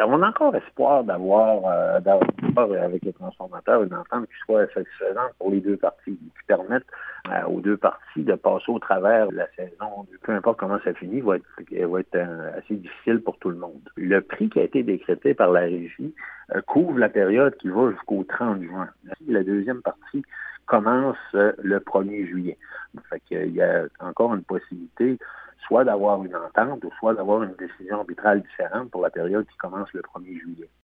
on a encore espoir d'avoir avec les transformateurs une entente qui soit satisfaisante pour les deux parties, qui permette aux deux parties de passer au travers de la saison. Peu importe comment ça finit, va être assez difficile pour tout le monde. Le prix qui a été décrété par la régie couvre la période qui va jusqu'au 30 juin. La deuxième partie commence le 1er juillet. Fait qu'il y a encore une possibilité soit d'avoir une entente ou soit d'avoir une décision arbitrale différente pour la période qui commence le 1er juillet.